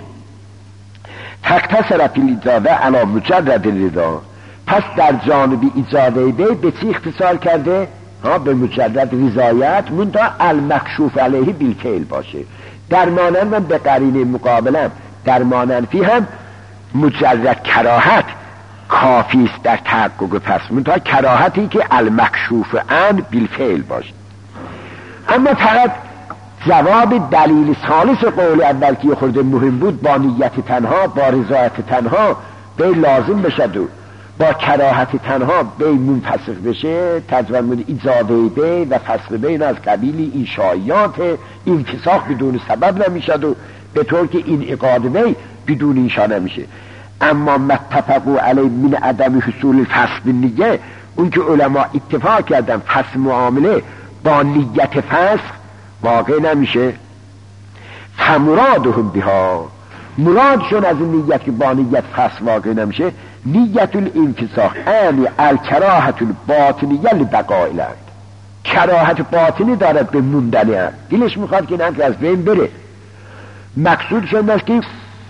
تقتصر فی الاجازه علی مجرد رضا، پس در جانب اجازه به به چی اختصار کرده؟ ها به مجرد رضایت، منتها المکشوف علیه بالفعل باشه. در مانند من به قرینه مقابلم در مانند هم مجرد کراهت کافی است در تحقق فسخ، منتها کراهتی که المکشوف عن بالفعل باشه. اما فقط جواب دلیل ثالث قول اول که خورده مهم بود، با نیت تنها با رضایت تنها به لازم بشد و با کراهت تنها به منفسخ بشه، تجربه مورد اجازه به و فسخ بین از قبیل این شایعات انفساخ بدون سبب نمیشد و به طور که این اقاده بدون اینشا نمیشه. اما متفقو علی من عدم حصول فسخ بالنیه، اون که علما اتفاق کردن فسخ معامله با نیت فسخ واقع نمیشه. فمرادهم بها، مرادشون از این نیت که با نیت فسخ واقع نمیشه نیت الانفساخ یعنی الکراهت الباطنیه لبقاء العقد، کراهت باطنی دارد به موندن عقد، دلش میخواد که این از بین بره. مقصودشون است که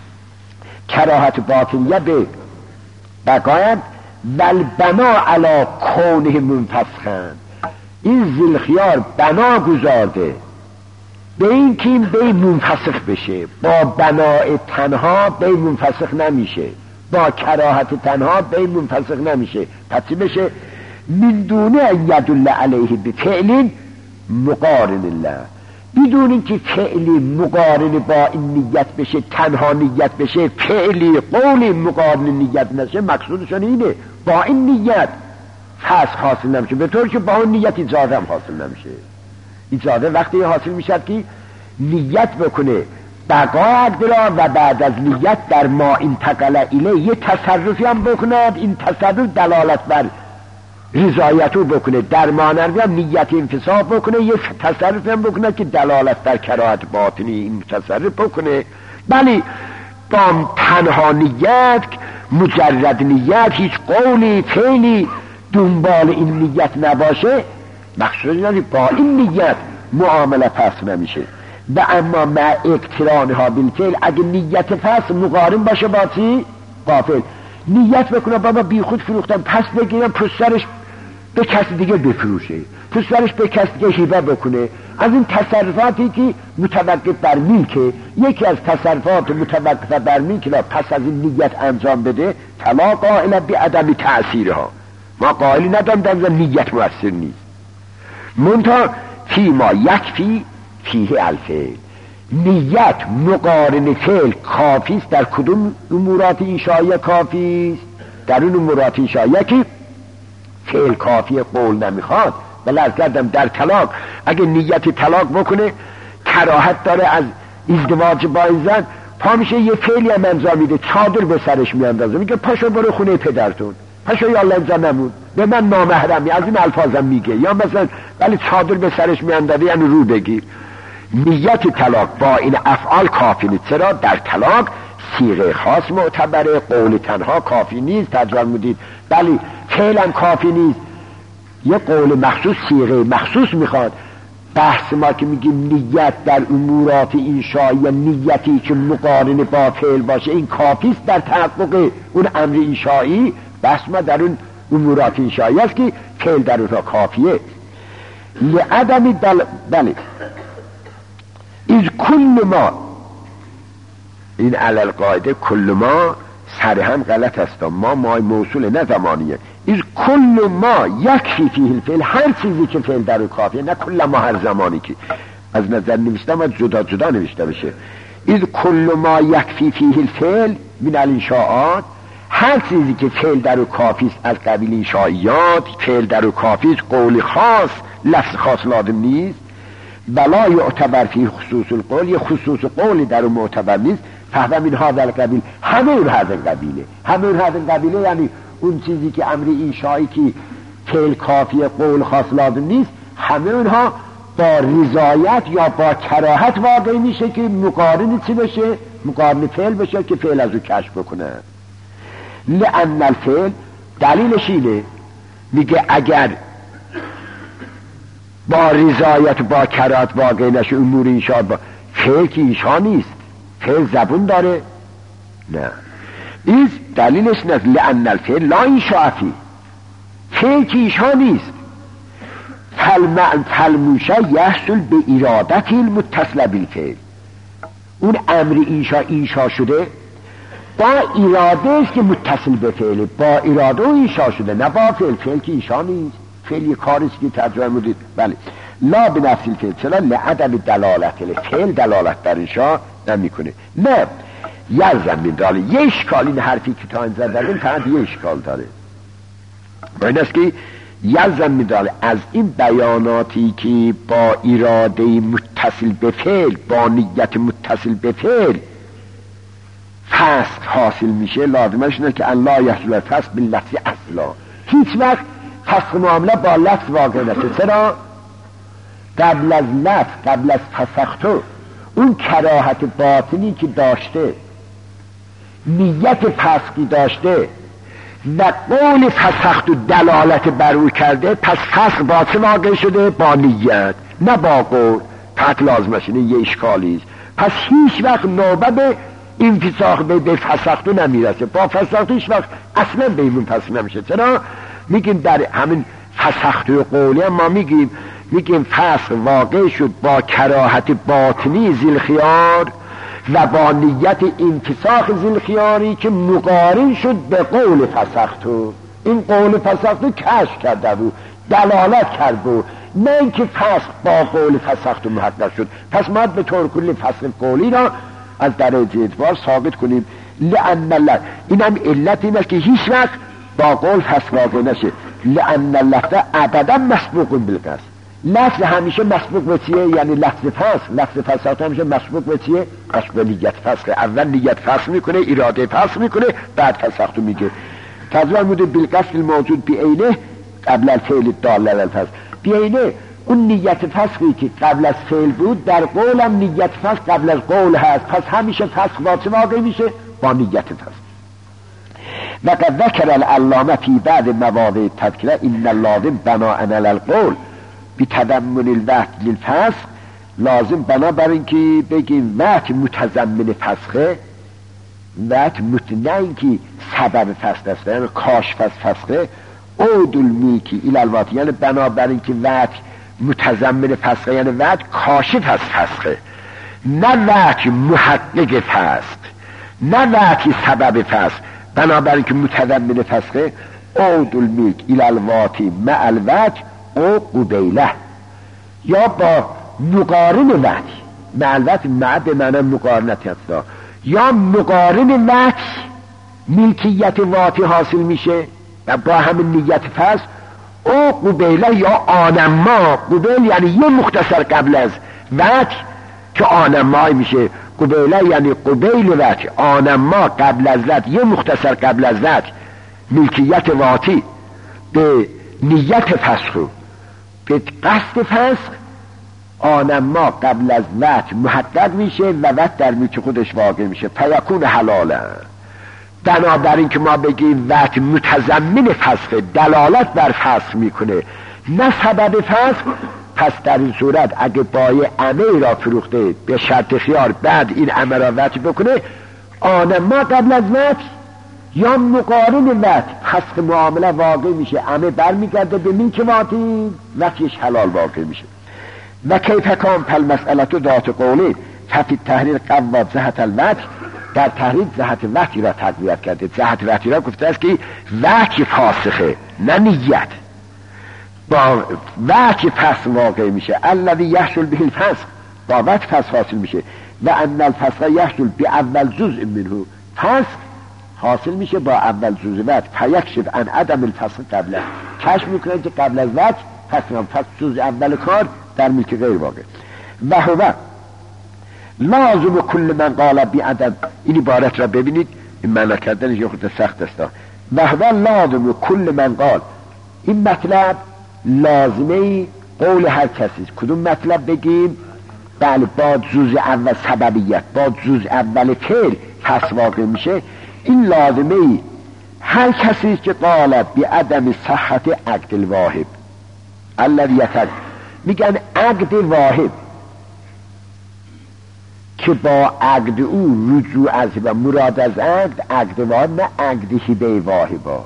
کراهت باطنیه به بقایت ول بنا علی کونه منفسخن، این ذوالخیار بنا گذارده به این که این بی منفسخ بشه، با بناء تنها بی منفسخ نمیشه، با کراهت تنها بی منفسخ نمیشه. پس چی بشه؟ من دونه یدل علیه بفعل مقارن الله، بدون اینکه فعلی مقارن با این نیت بشه، تنها نیت بشه، فعلی قول مقارن نیت نشه. مقصودشون اینه با این نیت فسخ حاصل نمیشه، به طور که با اون نیت اجازه هم حاصل نمیشه. اجازه وقتی حاصل میشد که نیت بکنه بقا عقد را و بعد از نیت در ما انتقل الیه یه تصرفی هم بکند، این تصرف دلالت بر رضایتو بکنه، در مانوی هم نیت انفصاف بکنه، یه تصرف هم بکنه که دلالت در کراهت باطنی این تصرف بکنه. بلی با تنها نیت، مجرد نیت، هیچ قولی فعلی دنبال این نیت نباشه، مقصود اینه با این نیت معامله فسخ نمیشه. و اما مع اقترانها بالفعل، اگه نیت فسخ مقارن باشه با چی؟ با فعل. نیت بکنه بابا بی خود فروختم، پس بگیرم پسرش به کسی دیگه بفروشه، پسرش به کسی دیگه هبه بکنه. از این تصرفاتی که متوقف بر میلکه، یکی از تصرفات متوقف بر میلکه پس از این نیت انجام بده، فلا قائل بعدم تأثیرها، ما قائلی ندارم در نیت مؤثر نیست. منتها فی ما یکفی فیه الفعل، نیت مقارن فعل کافیست. در کدوم امورات انشائیه کافیست؟ در اون امورات انشائیه که فعل کافی قول نمیخواد. بله از کردم در طلاق اگه نیت طلاق بکنه، کراهت داره از ازدواج با این زن، پا میشه یه فعلی هم انجام میده، چادر به سرش میاندازه، میگه پاشو برو خونه پدرتون، پاشو یا لنجا نمون، به من نامحرمی، از این الفاظم میگه. یا مثلا ولی چادر به سرش میاندازه یعنی رو بگیر. نیت طلاق با این افعال کافی نیست. چرا؟ در طلاق صیغه خاص معتبره، قول تنها کافی نیست، ترجمه مدید. بلی فعلا کافی نیست، یه قول مخصوص، صیغه مخصوص میخواد. بحث ما که میگیم نیت در امورات انشائیه، نیتی که مقارن با فعل باشه، این کافیست در تحقق اون امر انشائی. بحث ما در اون امورات انشائیه است که فعل در اونها کافیه. لعدم دل... بله از کل ما، این علل قاعده کل ما سر هم غلط است، ما مای موصول نه زمانیه. از کل ما یکفی فیه الفعل، هر چیزی که فعل در او کافیه، نه کل ما هر زمانی که از نظر نوشتم و جدا جدا نوشته بشه. از کل ما یکفی فیه الفعل من الانشاءات، هر چیزی که فعل در او کافیست از قبیل انشائیات، فعل در او کافیست، قول خاص لفظ خاص لازم نیست. بلا یعتبر فی خصوص القول، یه خصوص قولی در اون معتبر نیست. فهم این هذا القبیل، همه اون هذا القبیله، همه اون هذا القبیله، یعنی اون چیزی که امر انشایی که فعل کافی قول خاص لازم نیست، همه اونها با رضایت یا با کراهت واقع میشه که مقارن چی بشه؟ مقارن فعل بشه که فعل از او کشف بکنه. لأن الفعل دلیلش اینه، میگه اگر با رضایت با کراهت واقع نشه امور انشاء، با فعل که انشاء نیست، فعل زبون داره، نه این دلیلش نیست. لأن الفعل لا انشاء فی، فعل که انشاء نیست. فالموشه یحصل به ارادت المتصل بالفعل، اون امر انشاء انشاء شده با اراده است که متصل به فعل، با اراده و انشاء شده، نه با فعل. فعل که انشاء نیست، فعل یک کاری است که ترجمه مدید. بله لا به نفس الفعل، چرا؟ لعدم دلالت فعل دلالت در انشاء نمیکنه. نه یلزم من داره، یه اشکال این حرفی که تا اینجا داریم فقط یه اشکال داره، و این است که یلزم من داره از این بیاناتی که با اراده متصل به فعل، با نیت متصل به فعل فسق حاصل میشه، لازمش اینه که الله یحصل الفسق باللفظ اصلا. هیچ وقت فسق معامله با لفظ واقع نشه. چرا؟ قبل از لفظ، قبل از فسختو، اون کراهت باطنی که داشته، نیت فسقی داشته و قول فسختو دلالت بر او کرده، پس فسق با چه واقع شده؟ با نیت، نه با قول. پس لازمش اینه یه اشکالیست. پس هیچ وقت نوبه به انفساخ به, به فسختو نمیرسه، با فسختو هیچ وقت اصلا به ایمون فسخ نمیشه. چرا؟ میگیم در همین فسختو قولی هم ما میگیم میگیم فسخ واقع شد با کراهت باطنی ذی‌الخیار و با نیت انفساخ ذی‌الخیاری که مقارن شد به قول فسختو. این قول فسختو کشف کرده بود، دلالت کرد بود، نه اینکه فسخ با قول فسختو محقق شد. پس ما به طور کلی فسخ قولی را از درجه اعتبار ثابت کنیم. لأن الله، این هم علت این است که هیچ وقت با قول فسخ واقع نشه. لأن اللفظ ابدا مسبوق بالقصد، لفظ همیشه مسبوق به چیه؟ یعنی لفظ فسخ، لفظ فسخ همیشه مسبوق به چیه؟ مسبوق به نیت فسخ. اول نیت فسخ میکنه، اراده فسخ میکنه، بعد فسختو میگه. ترجمه بوده بالقصد الموجود بعینه قبل الفعل دال علی الفسخ، بیاینه اون نیت فسخی که قبل از فعل بود در قول هم نیت فسخ قبل از قول هست، پس همیشه فسخ واقع میشه با نیت فسخ. وقد ذکر العلامه فی بعض مواضع تذکره ان اللازم بناء علی القول بتضمن الوقت للفسخ، لازم بنا بر اینکه بگیم وقت متضمن فسخه، وقت نه اینکه سبب فسخ است، یعنی کاشف از فسخه، عود الملکی الی الوقت، یعنی بنا بر اینکه وقت متضمن فسخه یعنی وقت کاشف از فسخه، نه وقت محقق فسخ، نه وقت سبب فسخ، بنابراین که متضمن فسخه عود الملک الی الوقت مع الوقت او قبیله، یا با مقارن وقت مع الوقت، مع به معنی مقارنت هست، یا مقارن وقت ملکیت واتی حاصل میشه و با همین نیت فسخ او قبیله یا آنما، قبیل یعنی یه مختصر قبل از وقت که آنمای میشه، قبیله یعنی قبیل وقت، آنما قبل از وقت، یه مختصر قبل از وقت ملکیت واتی به نیت فسخ، به قصد فسخ، آنما قبل از وقت محقق میشه و وقت در ملک خودش واقع میشه، فیکون حلالا. بنابراین که ما بگیم وقت متضمن فسخ، دلالت بر فسخ میکنه نه سبب فسخ، پس در این صورت اگه بای عمه را فروخته به شرط خیار بعد این عمه را وقت بکنه، آنما قبل از وقت یا مقارن وقت فسخ معامله واقع میشه، عمه برمیگرده به ملک واتی، وقتش حلال واقع میشه. و کیف کام پل مسئلت ذات قوله ففی تحریر قوات زهت الوقت، در تحریر زهت وقتی را تقویت کرده. زهت وقتی را گفته است که وقتی فاسخه نه نیت، با وقتی فسخ واقع میشه، الذی یحصل به الفسخ، با وقت فسخ حاصل میشه، و ان الفسخ یحصل به اول جزء منه، فسخ حاصل میشه با اول جزء وقت، فیکشف عن عدم الفسخ قبله، کشف میکنه که قبل از وقت فسخ فسخ جزء اول کار در ملک غیر واقع. و هو لازم کل من قال بی عدم، این عبارت را ببینید، این معنی کردنش یه خود سخت است. و هو لازم کل من قال، این مطلب لازمه قول هر کسی. کدوم مطلب بگیم؟ بله، با جزء اول سببیت، با جزء اول فعل فسخ واقع میشه. این لازمه هر کسی که قال بی عدم صحت عقد الواهب الذی یتد، میگن عقد واهب که با عقد او رجوع از و مراد از عقد عقد واهب، نه عقد هبه واهبا.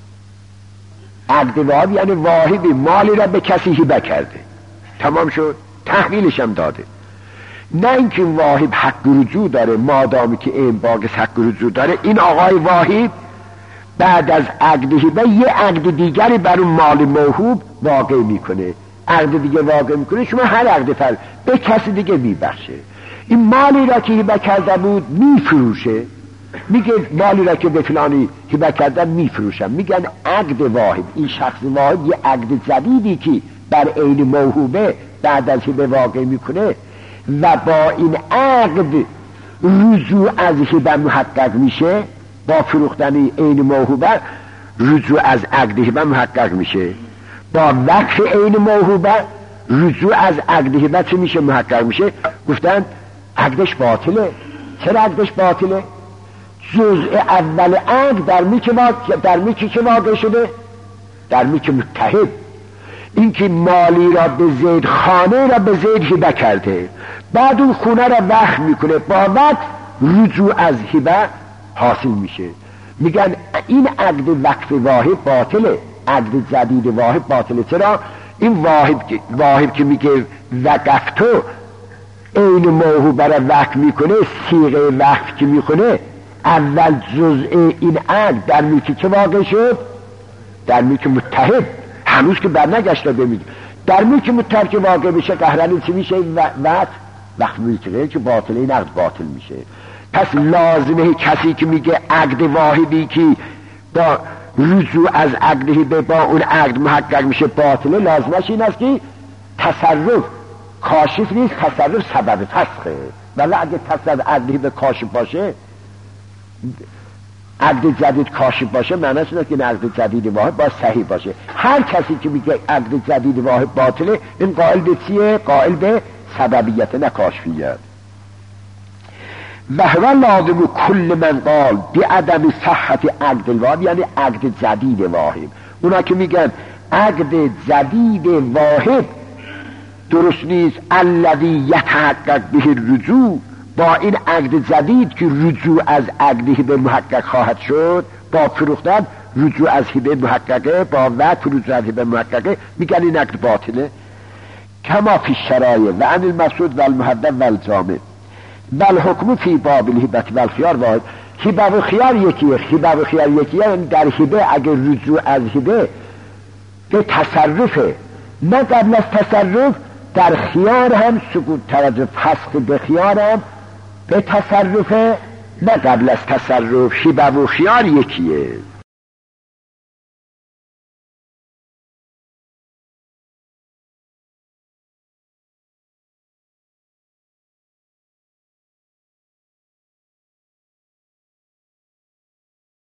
عقد واهب یعنی واهبی مالی را به کسی هبه کرده، تمام شد، تحویلش هم داده. نه اینکه واهب حق رجوع داره، مادامی که این باقی حق رجوع داره، این آقای واهب بعد از عقد هبه یه عقد دیگری بر اون مال موهوب واقع میکنه، عقد دیگه واقع میکنه، شما هر عقد فرد به کسی دیگه میبخشه. این مالی را که هبه کرده بود میفروشه، میگه مالی را که به فلانی هبه کردن میفروشم. میگن عقد واهب، این شخص واهب یه عقد جدیدی که بر عین موهوبه بعد از هبه واقع میکنه و با این عقد رجوع از هبه محقق میشه، با فروختن عین موهوبه رجوع از عقد هبه محقق میشه، با وقف عین موهوبه رجوع از عقد هبه چه میشه؟ محقق میشه. گفتن عقدش باطله. چرا عقدش باطله؟ جزء اول عقد در ملک در ملکی که واقع شده، در ملک متحد، اینکه مالی را به زید، خانه را به زید هبه کرده، بعد اون خونه را وقف میکنه، با وقت رجوع از هبه حاصل میشه. میگن این عقد وقف واهب باطله، عقد جدید واهب باطله. چرا؟ این واهب واهب که میگه وقفتو این موهوبه را وقف میکنه، صیغه وقف که میکنه، اول جزء این عقد در ملکی که واقع شد، در ملک متحد، هنوز که برنگشته بمیده، در ملک متحد که واقع بشه قهرانی چی میشه؟ وقت وقت ملک غیر که باطله، این عقد باطل میشه. پس لازمه کسی که میگه عقد واحدی که با رجوع از عقدی به با اون عقد محقق میشه باطله، لازمش این است که تصرف کاشف نیست، تصرف سبب فسخه. ولی اگه تصرف عقدی به کاشف باشه، عقد جدید کاشف باشه معنیش اینه که این عقد جدید واحد باید صحیح باشه. هر کسی که میگه عقد جدید واحد باطله این قائل به چیه؟ قائل به سببیت نه کاشفیت. و هو لازم کل من قال بعدم صحت عقد الواحد، یعنی عقد جدید واحد. اونا که میگن عقد جدید واحد درست نیست، الذی یتحقق به الرجوع، با این عقد جدید که رجوع از عقد هبه محقق خواهد شد، با فروختن رجوع از هبه محققه، با وقت رجوع از هبه محققه، میگن این عقد باطله. کما فی الشرایع و عن المقصود و المحدد و الجامع و الحکم فی باب الهبه و الخیار واحد. هبه و خیار یکیه، هبه و خیار یکیه، یعنی در هبه اگر رجوع از هبه به تصرفه نه قبل از تصرف، در خیار هم سکوت توجه فسخ به خیار هم به تصرفه نه قبل از تصرف. هبه و خیار یکیه.